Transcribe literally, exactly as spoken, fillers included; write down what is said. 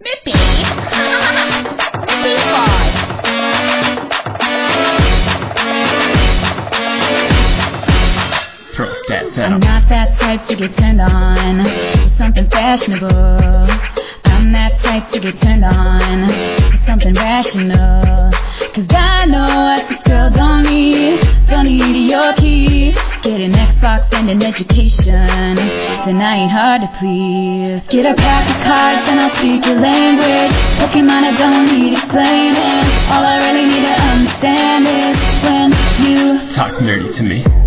Mippy. Mippy five. Throw stats at I'm 'em. not that type to get turned on with something fashionable. I'm that type to get turned on with something rational. Cause I know what this girl don't need. Don't need your key. Get an Xbox and an education, then I ain't hard to please. Get a pack of cards and I'll speak your language. Pokemon I don't need explaining. All I really need to understand is when you Talk nerdy to me.